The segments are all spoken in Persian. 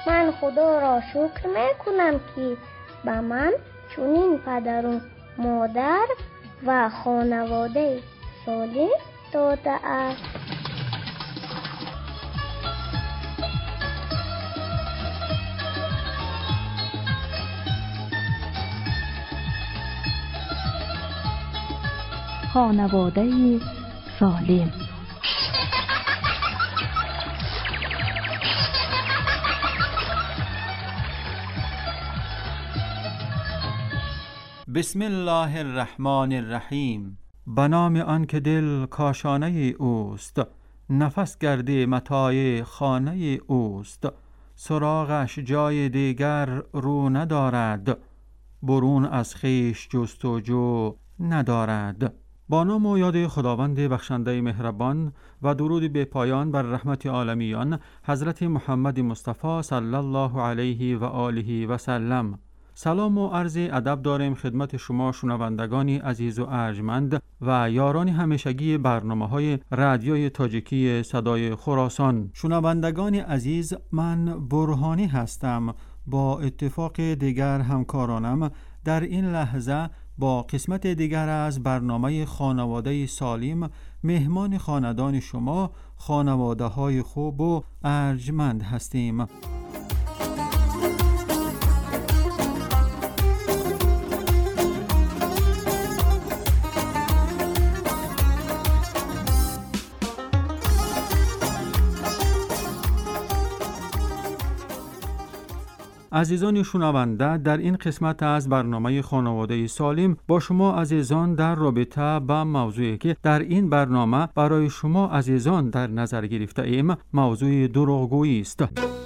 من خدا را شکر میکنم که به من چنین پدر و مادر و خانواده صالح داده است. خانواده سالم. بسم الله الرحمن الرحیم. به نام آن که دل کاشانه اوست، نفس گرده متاع خانه اوست. سراغش جای دیگر رو ندارد، برون از خویش جستجو ندارد. با نام و یاد خداوند بخشنده مهربان و درود به پایان بر رحمت عالمیان حضرت محمد مصطفی صلی الله علیه و آله و سلم. سلام و عرض ادب داریم خدمت شما شنوندگانی عزیز و ارجمند و یاران همیشگی برنامه‌های رادیوی تاجیکی صدای خراسان. شنوندگان عزیز، من برهانی هستم. با اتفاق دیگر همکارانم در این لحظه با قسمت دیگر از برنامه خانواده سالم مهمان خاندان شما، خانواده های خوب و ارجمند هستیم. عزیزان شنونده، در این قسمت از برنامه خانواده سالم با شما عزیزان در رابطه با موضوعی که در این برنامه برای شما عزیزان در نظر گرفته ایم، موضوع دروغگویی است.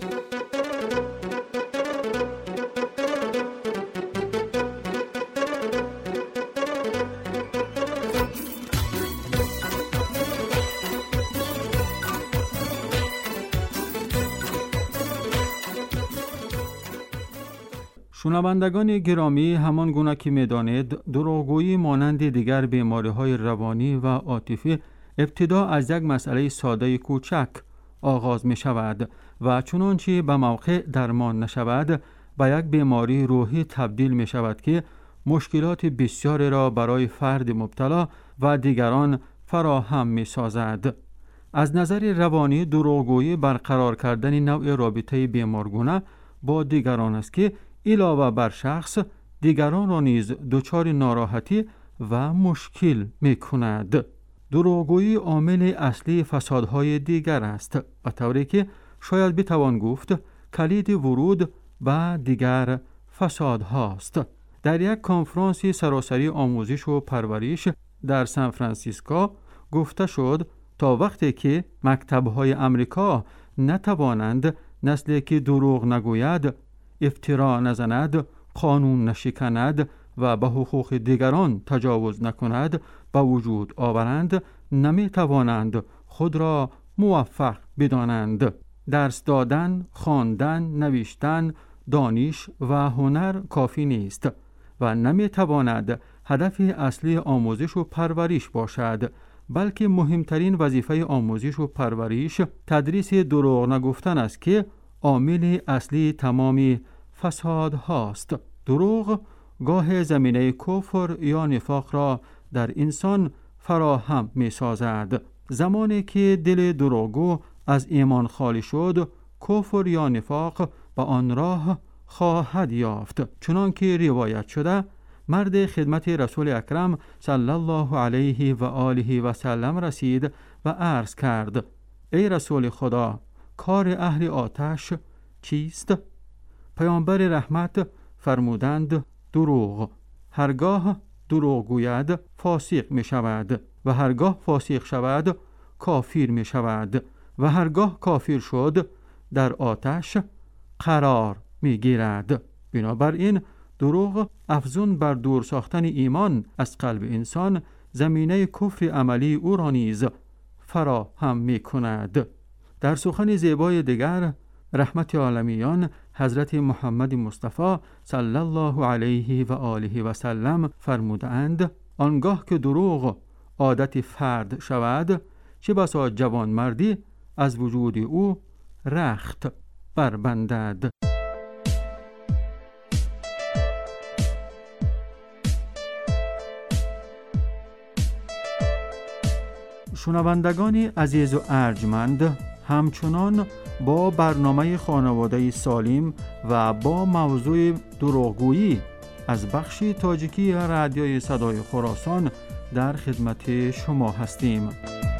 شنوندگان گرامی، همان گونه که می‌دانید دروغگویی مانند دیگر بیماری‌های روانی و عاطفی ابتدا از یک مسئله ساده کوچک آغاز می‌شود و چنانچه به موقع درمان نشود به یک بیماری روحی تبدیل می‌شود که مشکلات بسیاری را برای فرد مبتلا و دیگران فراهم می‌سازد. از نظر روانی دروغگویی برقرار کردن نوع رابطه بیمارگونه با دیگران است که علاوه بر شخص دیگران را نیز دچار ناراحتی و مشکل می کند. دروغگویی عامل اصلی فسادهای دیگر است، به طوری که شاید بتوان گفت کلید ورود به دیگر فسادهاست. در یک کنفرانس سراسری آموزش و پرورش در سان فرانسیسکو گفته شد تا وقتی که مکتب‌های امریکا نتوانند نسلی که دروغ نگوید، افترا نزند، قانون نشکند و به حقوق دیگران تجاوز نکند به وجود آورند، نمی توانند خود را موفق بدانند. درس دادن، خواندن، نوشتن، دانش و هنر کافی نیست و نمی تواند هدف اصلی آموزش و پرورش باشد، بلکه مهمترین وظیفه آموزش و پرورش تدریس دروغ نگفتن است که عامل اصلی تمامی فساد هاست. دروغ گاه زمینه کفر یا نفاق را در انسان فراهم می سازد. زمانی که دل دروغگو از ایمان خالی شد، کفر یا نفاق به آن راه خواهد یافت. چنان که روایت شده، مرد خدمت رسول اکرم صلی الله علیه و آله و سلم رسید و عرض کرد: ای رسول خدا، کار اهل آتش چیست؟ پیامبر رحمت فرمودند: دروغ. هرگاه دروغ گوید فاسق می شود و هرگاه فاسق شود کافر می شود و هرگاه کافر شد در آتش قرار می گیرد. بنابراین دروغ افزون بر دور ساختن ایمان از قلب انسان زمینه کفر عملی او را نیز فراهم می کند. در سخن زیبای دیگر رحمت عالمیان حضرت محمد مصطفی صلی الله علیه و آله و سلم فرمودند: آنگاه که دروغ عادت فرد شود، چه بسا جوان مردی از وجود او رخت بربندد. شنوندگان عزیز و ارجمند، همچنان با برنامه خانواده سالم و با موضوع دروغگویی از بخش تاجیکی رادیوی صدای خراسان در خدمت شما هستیم.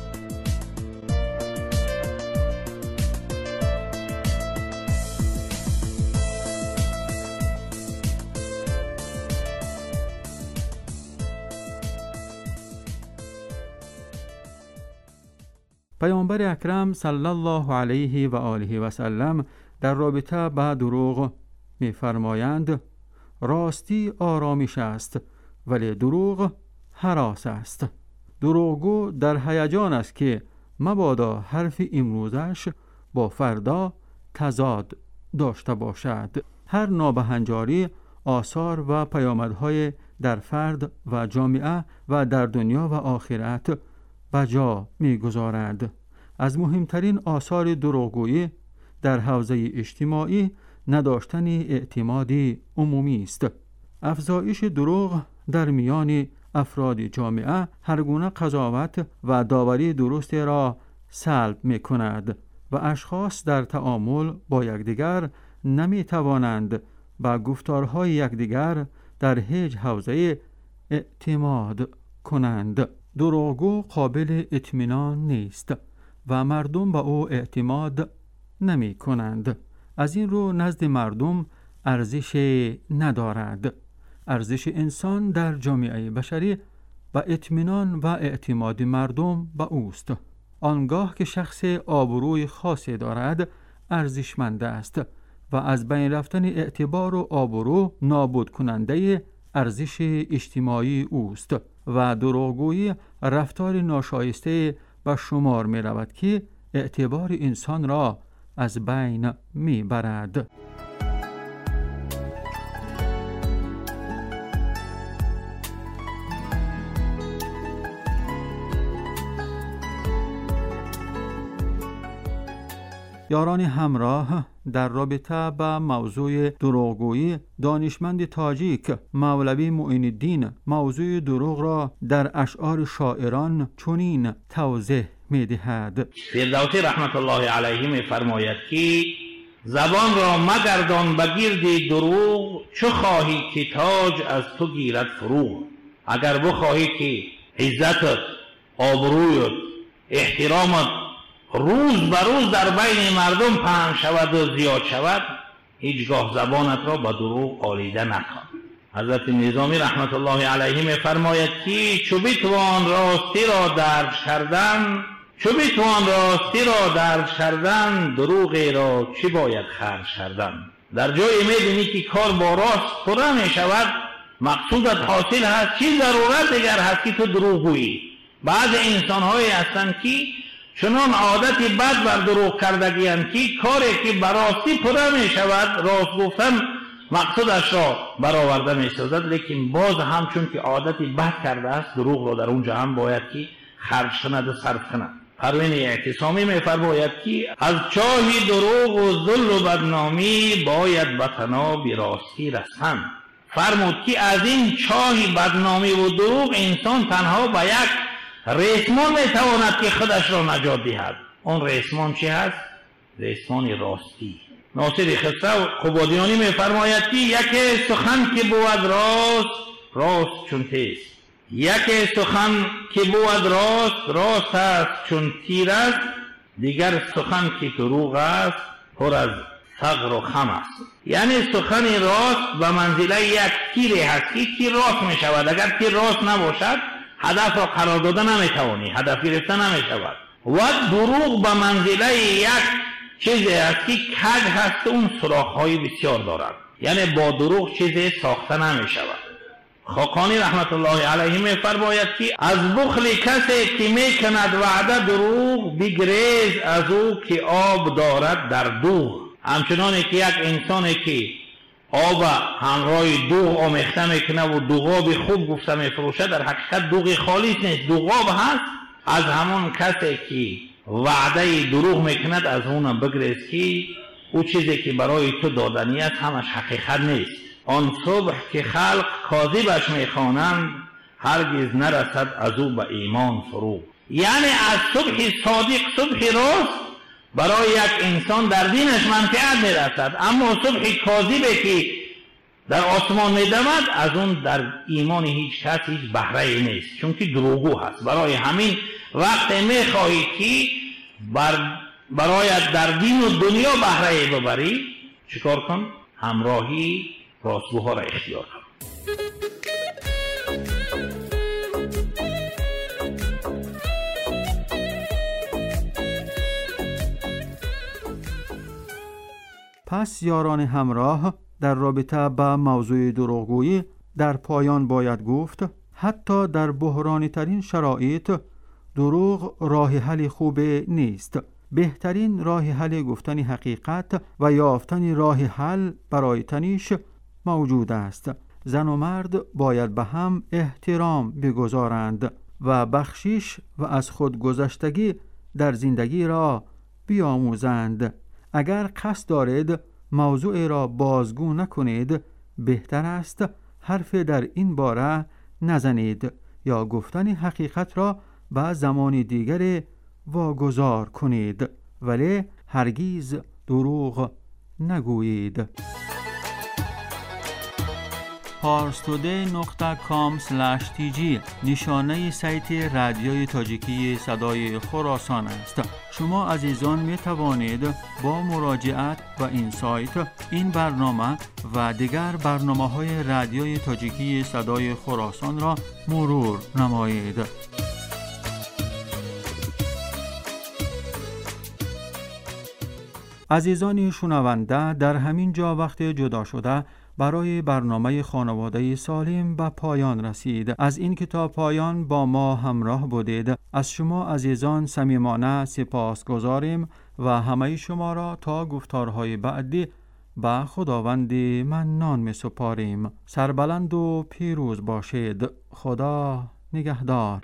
پیامبر اکرم صلی الله علیه و آله و سلم در رابطه با دروغ می‌فرمایند: راستی آرامش است ولی دروغ هراس است. دروغگو در هیجان است که مبادا حرف امروزش با فردا تضاد داشته باشد. هر نابهنجاری آثار و پیامدهای در فرد و جامعه و در دنیا و آخرت بجا می‌گذارد. از مهمترین آثار دروغگویی در حوزه اجتماعی نداشتن اعتماد عمومی است. افزایش دروغ در میان افراد جامعه هر گونه قضاوت و داوری درست را سلب می‌کند و اشخاص در تعامل با یکدیگر نمی‌توانند با گفتارهای یکدیگر در هیچ حوزه اعتماد کنند. دروغگو قابل اطمینان نیست و مردم به او اعتماد نمی کنند. از این رو نزد مردم ارزش ندارد. ارزش انسان در جامعه بشری و اطمینان و اعتماد مردم به اوست. آنگاه که شخص آبروی خاصی دارد ارزشمند است و از بین رفتن اعتبار و آبرو نابود کننده ارزش اجتماعی اوست و دروغگویی رفتار ناشایسته به شمار می رود که اعتبار انسان را از بین می برد. یاران همراه، در رابطه با موضوع دروغگویی دانشمند تاجیک مولوی معین الدین موضوع دروغ را در اشعار شاعران چنین توضیح می‌دهد. فردوسی رحمت الله علیه می‌فرماید که زبان را مگردان به گرد دروغ، چو خواهی که تاج از تو گیرد فروغ. اگر بخواهی که عزتت، آبرویت، احترامت روز به روز در بین مردم پهن شود و زیاد شود، هیچگاه زبانت را به دروغ آلیده نکن. حضرت نظامی رحمت الله علیه می‌فرماید که چو بتوان راستی را درج کردن، چو بتوان راستی را درج کردن، دروغ را چی باید خرج کردن. در جایی می‌بینی که کار با راست پره می‌شود، مقصودت حاصل هست، چی ضرورت دیگر هست که تو دروغ گویی. بعض انسان‌هایی هستند که چنان عادتی بد بر دروغ کردگی اند که کاری که براستی پره می شود راست گفتن مقصودش را برآورده می سازد، لیکن باز هم چون که عادتی بد کرده است دروغ را در اونجا هم باید که خرج کند و صرف کند. پروین اعتصامی می فرماید که از چاه دروغ و ذل و بدنامی باید به تناب راستی رسند. فرمود که از این چاه بدنامی و دروغ انسان تنها به یک ریسمان میتواند که خودش را نجات دهد. اون ریسمان چی هست؟ ریسمان راستی. ناصر خسرو قبادیانی میفرماید که یکی سخن که بود راست چون تیز، یکی سخن که بود راست است چون تیر است، دیگر سخن که دروغ است پر از ثغر و خم است. یعنی سخن راست به منزله یک تیری هست که تیر راست می شود، اگر تیر راست نباشد هدف را قرار داده نمیتوانی، هدف گرفته نمیشود. و دروغ به منزله یک چیزی است که کج هست، اون سوراخ‌های بسیار دارد، یعنی با دروغ چیزی ساخته نمیشود. خاقانی رحمت الله علیه می‌فرماید که از بخل کسی که میکند وعده دروغ، بگریز از او که آب دارد در دوغ. همچنانه که یک انسانی که آب همراه دوغ آمیخته میکنه و دوغاب خوب گفته میفروشه، در حقیقت دوغ خالص نیست، دوغاب هست. از همون کسی که وعده دروغ میکند از اون بگریز که او چیزی که برای تو دادنی است همش حقیقت نیست. آن صبح که خلق کاذبش میخوانند هرگز نرسد از او به ایمان فروغ. یعنی از صبح صادق، صبح راست برای یک انسان در دینش منفعت میرسد، اما صبح کاذبی که در آسمان میدمد از اون در ایمان هیچ کس هیچ بهره نیست، چون که دروغگو هست. برای همین وقت میخواهی که برایت در دین و دنیا بهره ببری، چیکار کن؟ همراهی راستگوها را اختیار کن. پس یاران همراه، در رابطه با موضوع دروغگویی در پایان باید گفت حتی در بحرانی ترین شرایط دروغ راه حل خوب نیست. بهترین راه حل گفتن حقیقت و یافتن راه حل برای تنیش موجود است. زن و مرد باید به هم احترام بگذارند و بخشش و از خودگذشتگی در زندگی را بیاموزند. اگر قصد دارید موضوع را بازگو نکنید، بهتر است حرف در این باره نزنید یا گفتن حقیقت را به زمان دیگر واگذار کنید، ولی هرگز دروغ نگویید. parstoday.com/tg نشانه سایت رادیوی تاجیکی صدای خراسان است. شما عزیزان می توانید با مراجعت و این سایت این برنامه و دیگر برنامه‌های رادیوی تاجیکی صدای خراسان را مرور نمایید. عزیزان شنونده، در همین جا وقت جدا شده برای برنامه خانواده سالم به پایان رسید. از این که تا پایان با ما همراه بودید از شما عزیزان صمیمانه سپاسگزاریم و همه شما را تا گفتارهای بعدی به خداوند منان می سپاریم. سربلند و پیروز باشید. خدا نگهدار.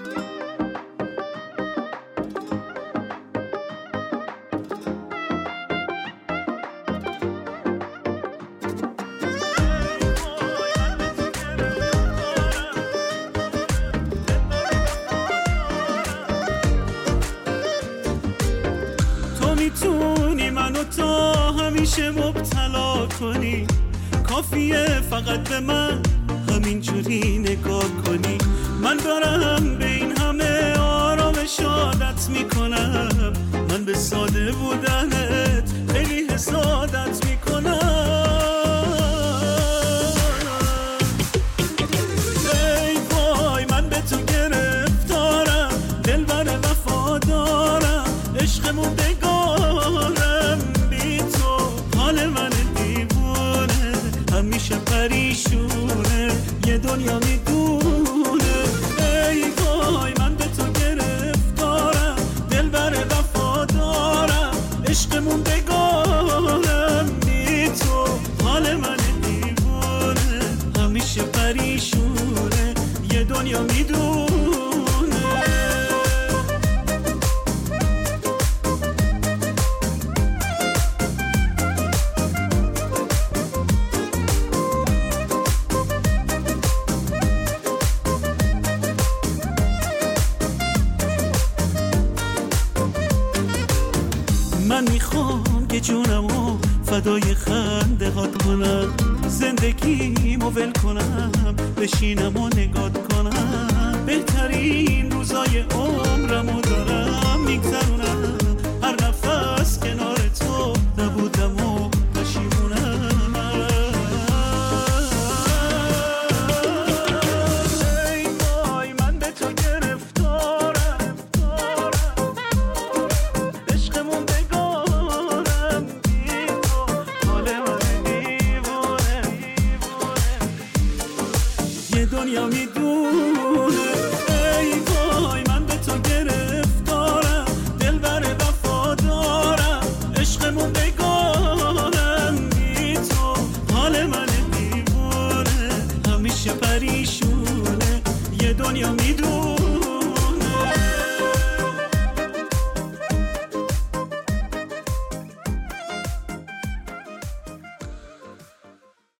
میتونی منو تا همیشه مبتلا کنی، کافیه فقط به من همینجوری نگاه کنی. من دارم به این همه آرامش عادت میکنم، من به ساده بودنت خیلی حسادت میکنم. ای وای من به تو گرفتارم، دلبر وفادارم، عشقمون بگارم بی تو، حال من دیوونه همیشه پریشونه، یه دنیا میدونه. ای وای من به تو گرفتارم، دلبر وفادارم، عشقمون بگارم بی تو، حال من دیوونه همیشه پریشونه، یه دنیا میدونه. من میخوام که جونمو فدای خنده هات کنم، زندگیمو ول کنم، بشینم و نگات کنم. بهترین روزای عمرمو دارم میگذرونم، هر نفس کنار تو نبودم و پشیمونم. ای وای من به تو گرفتارم، عشقمون بگارم بی تو، حال من دیوونه، یه دنیا میدونه. ای وای من به تو گرفتارم، دلبر وفادارم، عشقمون بگارم بی تو، حال من دیوونه همیشه پریشونه، یه دنیا